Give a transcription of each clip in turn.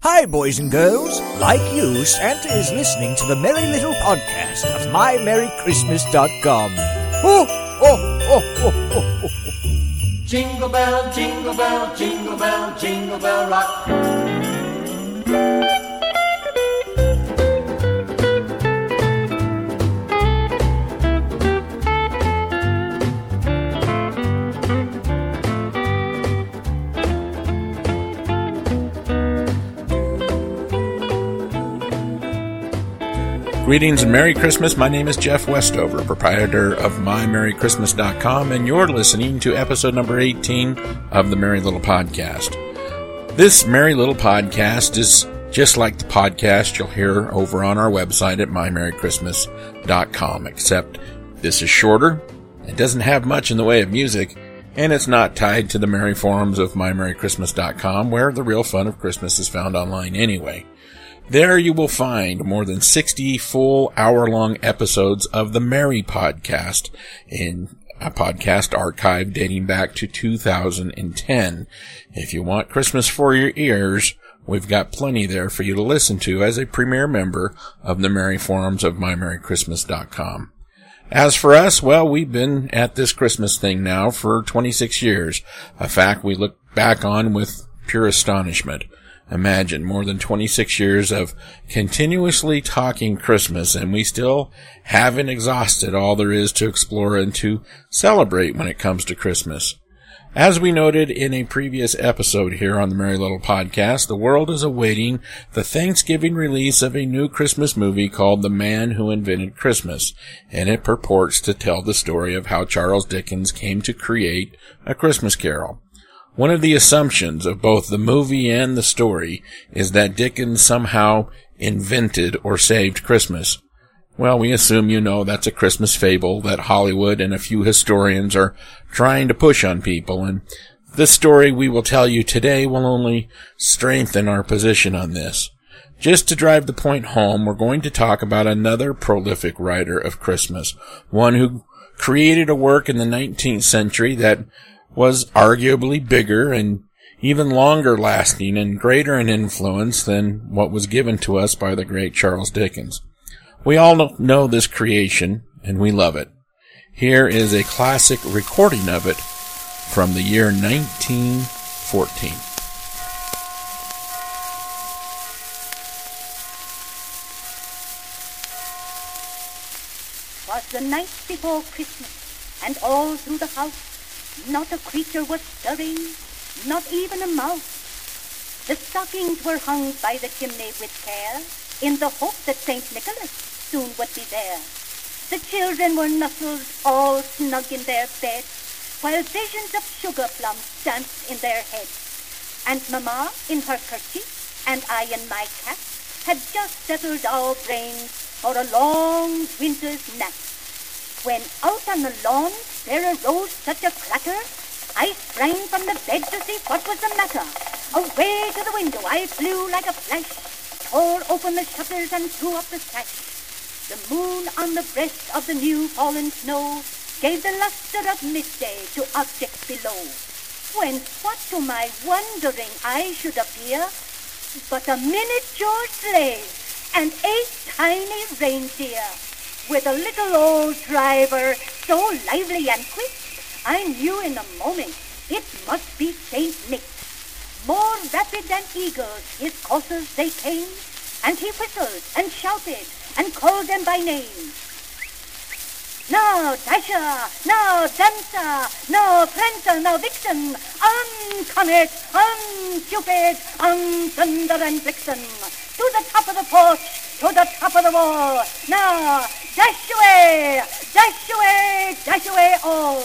Hi, boys and girls. Like you, Santa is listening to the Merry Little Podcast of MyMerryChristmas.com. Oh, oh, oh, oh, oh, oh. Jingle bell, jingle bell, jingle bell, jingle bell rock. Greetings and Merry Christmas. My name is Jeff Westover, proprietor of MyMerryChristmas.com, and you're listening to episode number 18 of the Merry Little Podcast. This Merry Little Podcast is just like the podcast you'll hear over on our website at MyMerryChristmas.com, except this is shorter, it doesn't have much in the way of music, and it's not tied to the merry forums of MyMerryChristmas.com, where the real fun of Christmas is found online anyway. There you will find more than 60 full hour-long episodes of the Merry Podcast in a podcast archive dating back to 2010. If you want Christmas for your ears, we've got plenty there for you to listen to as a premier member of the Merry forums of MyMerryChristmas.com. As for us, well, we've been at this Christmas thing now for 26 years, a fact we look back on with pure astonishment. Imagine more than 26 years of continuously talking Christmas, and we still haven't exhausted all there is to explore and to celebrate when it comes to Christmas. As we noted in a previous episode here on the Merry Little Podcast, the world is awaiting the Thanksgiving release of a new Christmas movie called The Man Who Invented Christmas, and it purports to tell the story of how Charles Dickens came to create A Christmas Carol. One of the assumptions of both the movie and the story is that Dickens somehow invented or saved Christmas. Well, we assume you know that's a Christmas fable that Hollywood and a few historians are trying to push on people, and this story we will tell you today will only strengthen our position on this. Just to drive the point home, we're going to talk about another prolific writer of Christmas, one who created a work in the 19th century that was arguably bigger and even longer lasting and greater in influence than what was given to us by the great Charles Dickens. We all know this creation, and we love it. Here is a classic recording of it from the year 1914. Was the night before Christmas, and all through the house not a creature was stirring, not even a mouse. The stockings were hung by the chimney with care, in the hope that St. Nicholas soon would be there. The children were nestled all snug in their beds, while visions of sugar plums danced in their heads. And Mamma in her kerchief, and I in my cap, had just settled our brains for a long winter's nap. When out on the lawn there arose such a clatter, I sprang from the bed to see what was the matter. Away to the window I flew like a flash, tore open the shutters and threw up the sash. The moon on the breast of the new fallen snow gave the luster of midday to objects below. When what to my wondering eye should appear but a miniature sleigh and 8 tiny reindeer, with a little old driver so lively and quick, I knew in a moment it must be St. Nick. More rapid than eagles his coursers they came, and he whistled and shouted and called them by name. Now Dasher, now Dancer, now Prancer, now Vixen, on Comet, on Cupid, on Thunder and Vixen, to the top of the porch, to the top of the wall. Now, dash away, dash away, dash away all.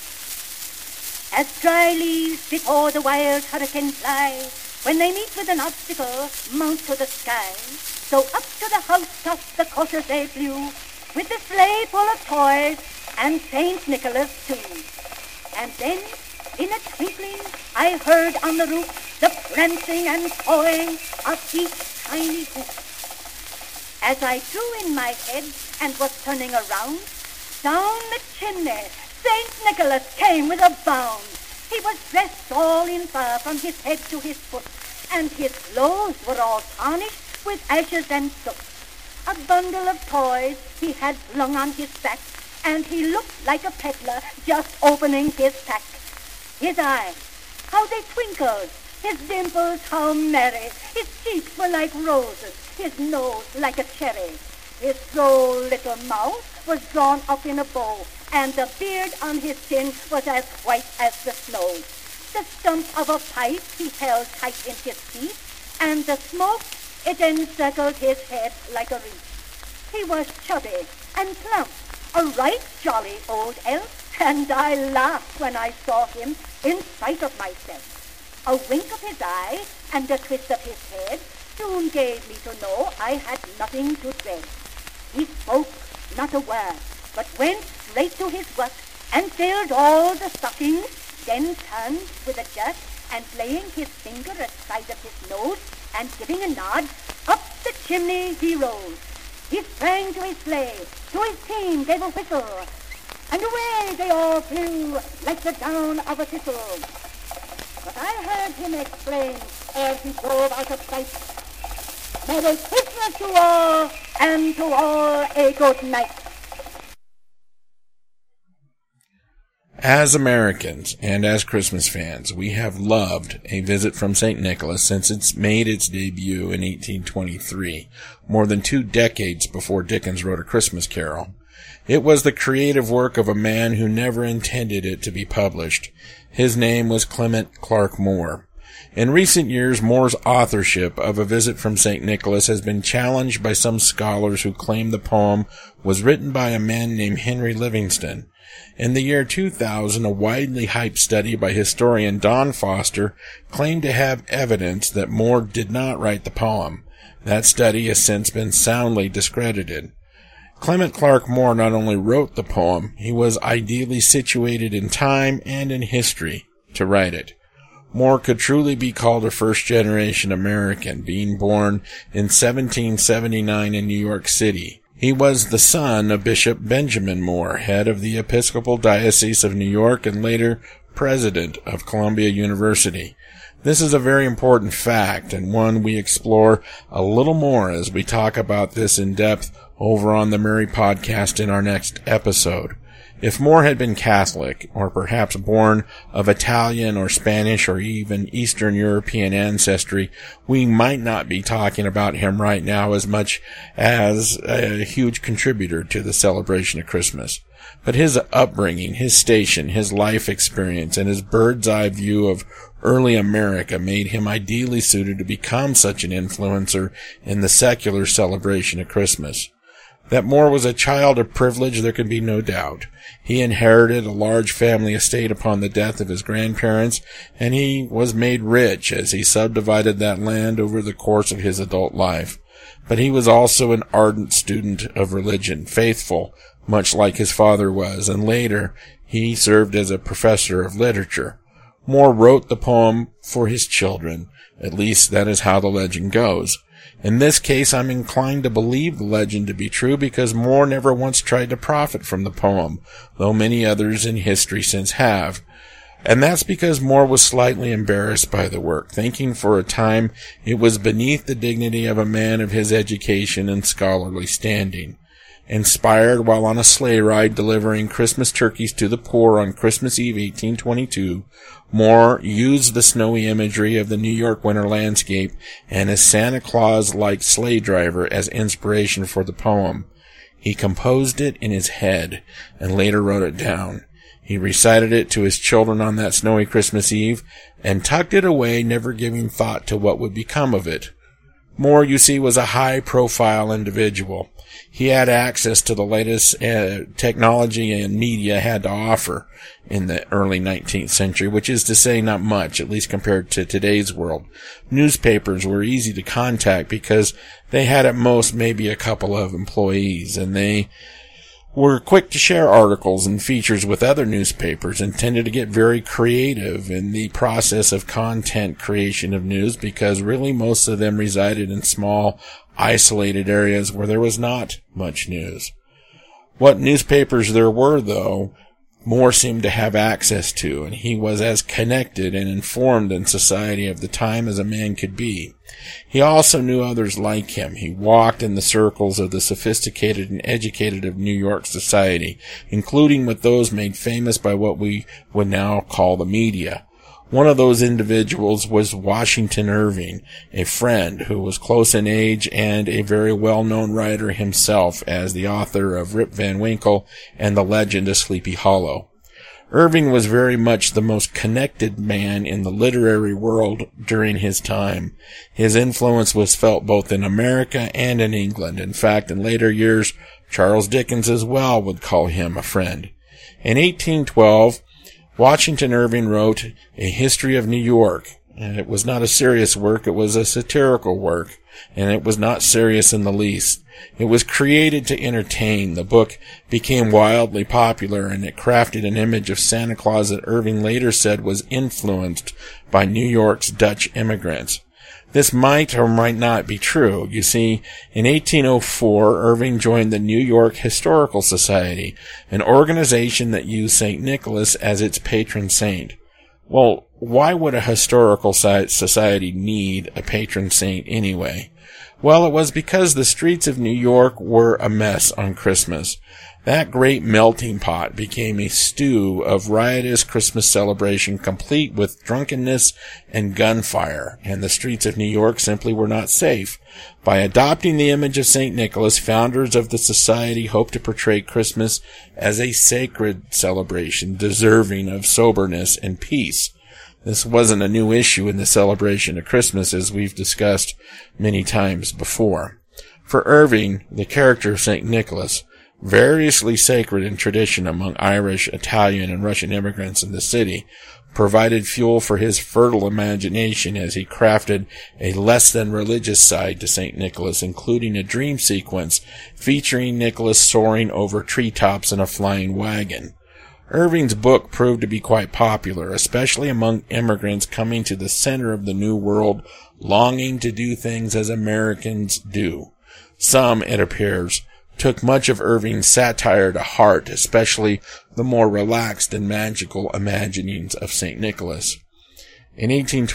As dry leaves before the wild hurricane fly, when they meet with an obstacle, mount to the sky, so up to the housetop the coursers they flew, with the sleigh full of toys, and St. Nicholas too. And then, in a twinkling, I heard on the roof the prancing and pawing of each tiny hoof. As I drew in my head and was turning around, down the chimney St. Nicholas came with a bound. He was dressed all in fur from his head to his foot, and his clothes were all tarnished with ashes and soot. A bundle of toys he had flung on his back, and he looked like a peddler just opening his pack. His eyes, how they twinkled, his dimples how merry, his cheeks were like roses, his nose like a cherry. His droll little mouth was drawn up in a bow, and the beard on his chin was as white as the snow. The stump of a pipe he held tight in his teeth, and the smoke, it encircled his head like a wreath. He was chubby and plump, a right jolly old elf, and I laughed when I saw him in spite of myself. A wink of his eye and a twist of his head soon gave me to know I had nothing to dread. He spoke not a word, but went straight to his work and filled all the stockings, then turned with a jerk and laying his finger aside of his nose and giving a nod, up the chimney he rose. He sprang to his sleigh, to his team gave a whistle, and away they all flew like the down of a thistle. But I heard him explain ere he drove out of sight, Merry Christmas to all, and to all a good night. As Americans and as Christmas fans, we have loved A Visit from St. Nicholas since it's made its debut in 1823, more than 2 decades before Dickens wrote A Christmas Carol. It was the creative work of a man who never intended it to be published. His name was Clement Clarke Moore. In recent years, Moore's authorship of A Visit from St. Nicholas has been challenged by some scholars who claim the poem was written by a man named Henry Livingston. In the year 2000, a widely hyped study by historian Don Foster claimed to have evidence that Moore did not write the poem. That study has since been soundly discredited. Clement Clarke Moore not only wrote the poem, he was ideally situated in time and in history to write it. Moore could truly be called a first-generation American, being born in 1779 in New York City. He was the son of Bishop Benjamin Moore, head of the Episcopal Diocese of New York and later president of Columbia University. This is a very important fact and one we explore a little more as we talk about this in depth over on the Mary Podcast in our next episode. If Moore had been Catholic, or perhaps born of Italian or Spanish or even Eastern European ancestry, we might not be talking about him right now as much as a huge contributor to the celebration of Christmas. But his upbringing, his station, his life experience, and his bird's-eye view of early America made him ideally suited to become such an influencer in the secular celebration of Christmas. That Moore was a child of privilege, there can be no doubt. He inherited a large family estate upon the death of his grandparents, and he was made rich as he subdivided that land over the course of his adult life. But he was also an ardent student of religion, faithful, much like his father was, and later he served as a professor of literature. Moore wrote the poem for his children. At least that is how the legend goes. In this case, I'm inclined to believe the legend to be true because Moore never once tried to profit from the poem, though many others in history since have. And that's because Moore was slightly embarrassed by the work, thinking for a time it was beneath the dignity of a man of his education and scholarly standing. Inspired while on a sleigh ride delivering Christmas turkeys to the poor on Christmas Eve 1822, Moore used the snowy imagery of the New York winter landscape and his Santa Claus-like sleigh driver as inspiration for the poem. He composed it in his head and later wrote it down. He recited it to his children on that snowy Christmas Eve and tucked it away, never giving thought to what would become of it. Moore, you see, was a high-profile individual. He had access to the latest technology and media had to offer in the early 19th century, which is to say not much, at least compared to today's world. Newspapers were easy to contact because they had at most maybe a couple of employees, and they were quick to share articles and features with other newspapers and tended to get very creative in the process of content creation of news because really most of them resided in small, isolated areas where there was not much news. What newspapers there were, though, more seemed to have access to, and he was as connected and informed in society of the time as a man could be. He also knew others like him. He walked in the circles of the sophisticated and educated of New York society, including with those made famous by what we would now call the media. One of those individuals was Washington Irving, a friend who was close in age and a very well-known writer himself as the author of Rip Van Winkle and The Legend of Sleepy Hollow. Irving was very much the most connected man in the literary world during his time. His influence was felt both in America and in England. In fact, in later years, Charles Dickens as well would call him a friend. In 1812, Washington Irving wrote A History of New York, and it was not a serious work, it was a satirical work, and it was not serious in the least. It was created to entertain. The book became wildly popular, and it crafted an image of Santa Claus that Irving later said was influenced by New York's Dutch immigrants. This might or might not be true. You see, in 1804, Irving joined the New York Historical Society, an organization that used St. Nicholas as its patron saint. Well, why would a historical society need a patron saint anyway? Well, it was because the streets of New York were a mess on Christmas. That great melting pot became a stew of riotous Christmas celebration, complete with drunkenness and gunfire, and the streets of New York simply were not safe. By adopting the image of St. Nicholas, founders of the society hoped to portray Christmas as a sacred celebration, deserving of soberness and peace. This wasn't a new issue in the celebration of Christmas, as we've discussed many times before. For Irving, the character of St. Nicholas, variously sacred in tradition among Irish, Italian, and Russian immigrants in the city, provided fuel for his fertile imagination as he crafted a less-than-religious side to St. Nicholas, including a dream sequence featuring Nicholas soaring over treetops in a flying wagon. Irving's book proved to be quite popular, especially among immigrants coming to the center of the New World, longing to do things as Americans do. Some, it appears, took much of Irving's satire to heart, especially the more relaxed and magical imaginings of St. Nicholas. In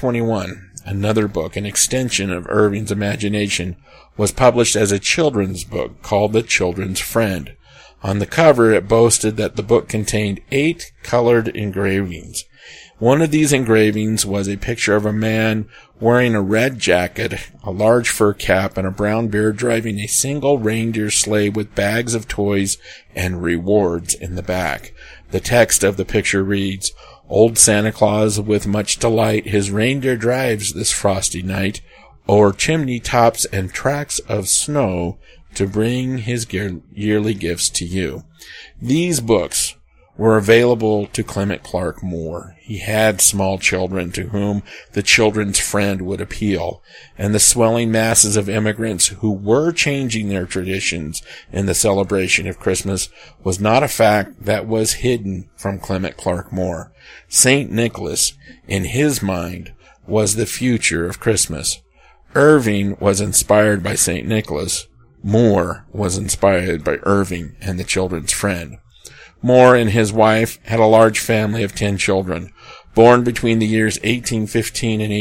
1821, another book, an extension of Irving's imagination, was published as a children's book called The Children's Friend. On the cover, it boasted that the book contained 8 colored engravings. One of these engravings was a picture of a man wearing a red jacket, a large fur cap, and a brown beard, driving a single reindeer sleigh with bags of toys and rewards in the back. The text of the picture reads, "Old Santa Claus, with much delight, his reindeer drives this frosty night, o'er chimney tops and tracks of snow, to bring his yearly gifts to you." These books were available to Clement Clarke Moore. He had small children to whom The Children's Friend would appeal, and the swelling masses of immigrants who were changing their traditions in the celebration of Christmas was not a fact that was hidden from Clement Clarke Moore. St. Nicholas, in his mind, was the future of Christmas. Irving was inspired by St. Nicholas. Moore was inspired by Irving and The Children's Friend. Moore and his wife had a large family of 10 children, born between the years 1815 and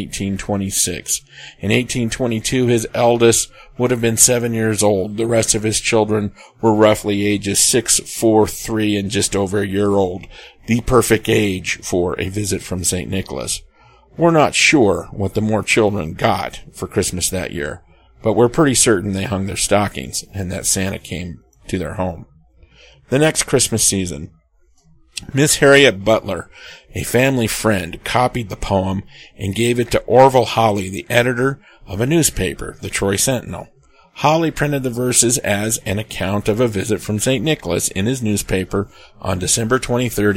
1826. In 1822, his eldest would have been 7 years old. The rest of his children were roughly ages 6, 4, 3, and just over a year old, the perfect age for a visit from St. Nicholas. We're not sure what the Moore children got for Christmas that year, but we're pretty certain they hung their stockings and that Santa came to their home. The next Christmas season, Miss Harriet Butler, a family friend, copied the poem and gave it to Orville Holley, the editor of a newspaper, the Troy Sentinel. Holley printed the verses as an account of a visit from St. Nicholas in his newspaper on December 23,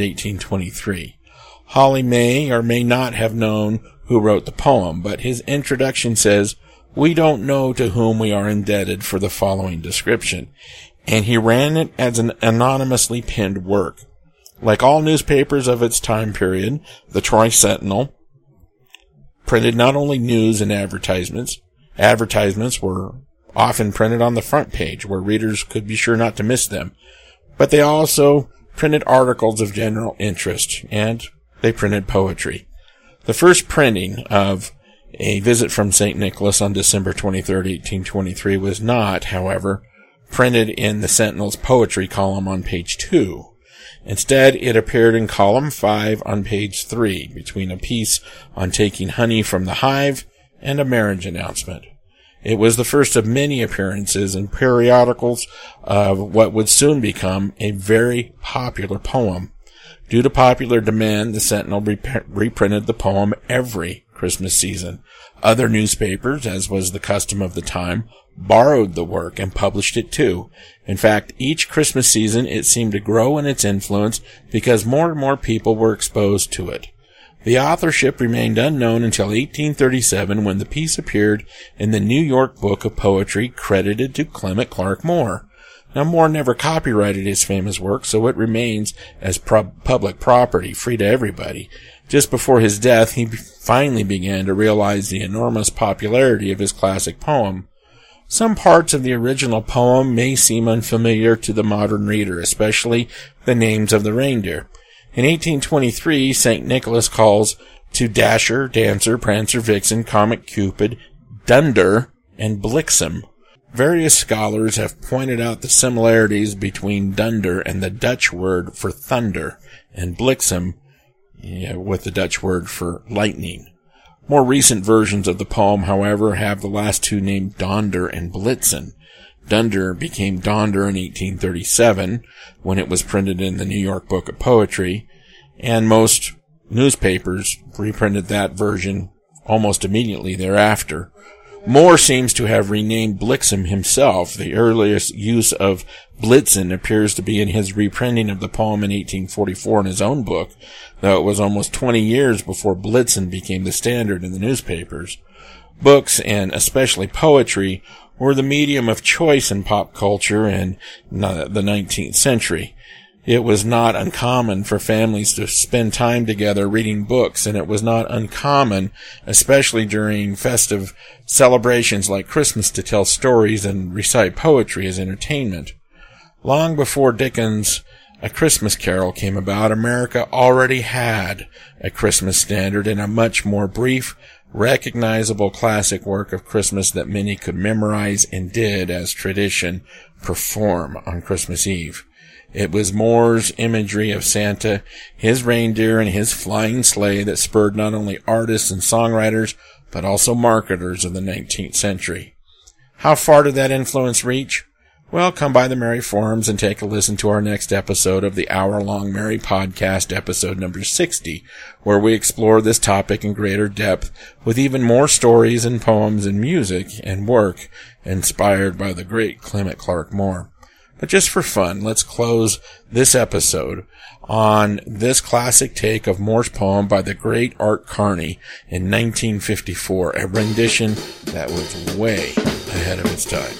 1823. Holley may or may not have known who wrote the poem, but his introduction says, "We don't know to whom we are indebted for the following description," and he ran it as an anonymously penned work. Like all newspapers of its time period, the Troy Sentinel printed not only news and advertisements. Advertisements were often printed on the front page, where readers could be sure not to miss them, but they also printed articles of general interest, and they printed poetry. The first printing of A Visit from St. Nicholas on December 23, 1823 was not, however, printed in the Sentinel's poetry column on page 2. Instead, it appeared in column 5 on page 3, between a piece on taking honey from the hive and a marriage announcement. It was the first of many appearances in periodicals of what would soon become a very popular poem. Due to popular demand, the Sentinel reprinted the poem every Christmas season. Other newspapers, as was the custom of the time, borrowed the work and published it too. In fact, each Christmas season it seemed to grow in its influence because more and more people were exposed to it. The authorship remained unknown until 1837 when the piece appeared in the New York Book of Poetry credited to Clement Clarke Moore. Now, Moore never copyrighted his famous work, so it remains as public property, free to everybody. Just before his death, he finally began to realize the enormous popularity of his classic poem. Some parts of the original poem may seem unfamiliar to the modern reader, especially the names of the reindeer. In 1823, St. Nicholas calls to Dasher, Dancer, Prancer, Vixen, Comet, Cupid, Dunder, and Blixem. Various scholars have pointed out the similarities between Dunder and the Dutch word for thunder, and Blixem with the Dutch word for lightning. More recent versions of the poem, however, have the last two named Donder and Blitzen. Dunder became Donder in 1837, when it was printed in the New York Book of Poetry, and most newspapers reprinted that version almost immediately thereafter. Moore seems to have renamed Blixem himself. The earliest use of Blitzen appears to be in his reprinting of the poem in 1844 in his own book, though it was almost 20 years before Blitzen became the standard in the newspapers. Books, and especially poetry, were the medium of choice in pop culture in the 19th century. It was not uncommon for families to spend time together reading books, and it was not uncommon, especially during festive celebrations like Christmas, to tell stories and recite poetry as entertainment. Long before Dickens' A Christmas Carol came about, America already had a Christmas standard and a much more brief, recognizable classic work of Christmas that many could memorize and did, as tradition, perform on Christmas Eve. It was Moore's imagery of Santa, his reindeer, and his flying sleigh that spurred not only artists and songwriters, but also marketers of the 19th century. How far did that influence reach? Well, come by the Merry Forums and take a listen to our next episode of the hour-long Merry Podcast, episode number 60, where we explore this topic in greater depth with even more stories and poems and music and work inspired by the great Clement Clarke Moore. But just for fun, let's close this episode on this classic take of Moore's poem by the great Art Carney in 1954, a rendition that was way ahead of its time.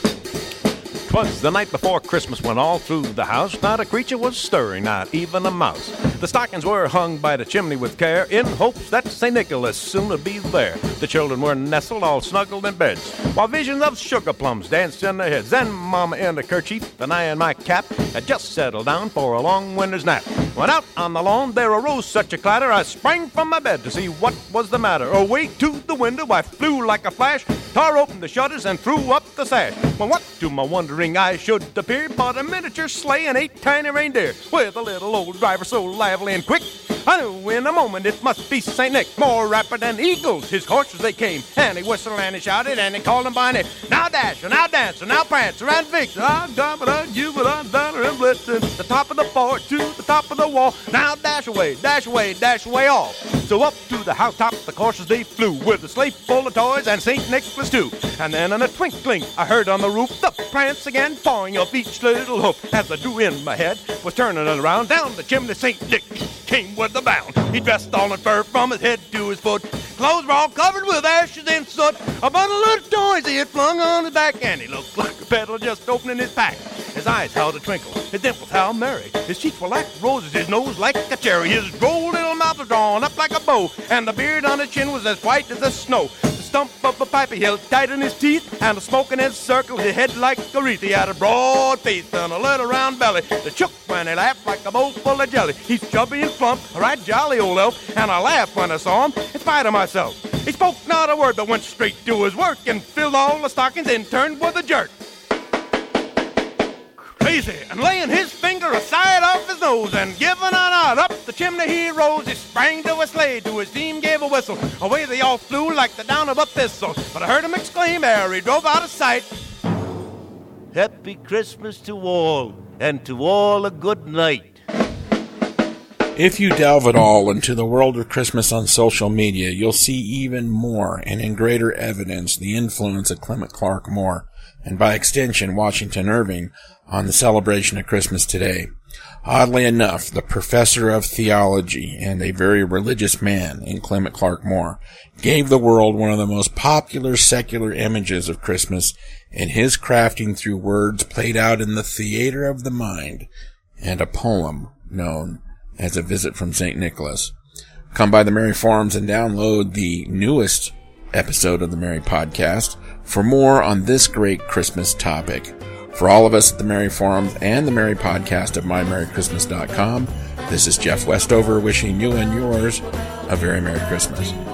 'Twas the night before Christmas when all through the house not a creature was stirring, not even a mouse. The stockings were hung by the chimney with care in hopes that St. Nicholas soon would be there. The children were nestled all snuggled in beds, while visions of sugar plums danced in their heads. Then Mama in a kerchief and I in my cap had just settled down for a long winter's nap. When out on the lawn there arose such a clatter, I sprang from my bed to see what was the matter. Away to the window I flew like a flash, tore open the shutters and threw up the sash. When what to my wondering eyes should appear but a miniature sleigh and 8 tiny reindeer, with a little old driver so lively and quick, I knew in a moment it must be St. Nick. More rapid than eagles his horses they came, and he whistled and he shouted and he called them by name. Now Dasher, now Dancer, now Prancer and Vixen, I'm Dumbledore, Jubilo, Donner and Blitzen, the top of the fort to the top of the wall. Now dash away, dash away, dash away all. So up to the housetop the coursers they flew, with a sleigh full of toys and St. Nicholas too. And then in a twinkling I heard on the roof the prance again, pawing up each little hoof. As I drew in my head, was turning it around, down the chimney St. Nick came with a bound. He dressed all in fur from his head to his foot. Clothes were all covered with ashes and soot. A bundle of toys he had flung on his back, and he looked like a peddler just opening his pack. His eyes held a twinkle, his dimples how merry. His cheeks were like roses, his nose like a cherry. His droll little mouth was drawn up like a bow, and the beard on his chin was as white as the snow. The stump of a pipe he held tight in his teeth, and a smoking head circled his head like a wreath. He had a broad face and a little round belly that shook when he laughed like a bowl full of jelly. He's chubby and plump, a right jolly old elf, and I laughed when I saw him in spite of myself. He spoke not a word but went straight to his work and filled all the stockings and turned with a jerk. Crazy, and laying his finger aside off his nose and giving a nod up the chimney he rose. He sprang to a sleigh, to his team gave a whistle. Away they all flew like the down of a thistle. But I heard him exclaim ere he drove out of sight, "Happy Christmas to all, and to all a good night." If you delve at all into the world of Christmas on social media, you'll see even more and in greater evidence the influence of Clement Clarke Moore, and by extension Washington Irving, on the celebration of Christmas today. Oddly enough, the professor of theology and a very religious man in Clement Clarke Moore gave the world one of the most popular secular images of Christmas in his crafting through words played out in the theater of the mind and a poem known as A Visit from St. Nicholas. Come by the Merry Forums and download the newest episode of the Merry Podcast for more on this great Christmas topic. For all of us at the Merry Forums and the Merry Podcast of MyMerryChristmas.com, this is Jeff Westover wishing you and yours a very Merry Christmas.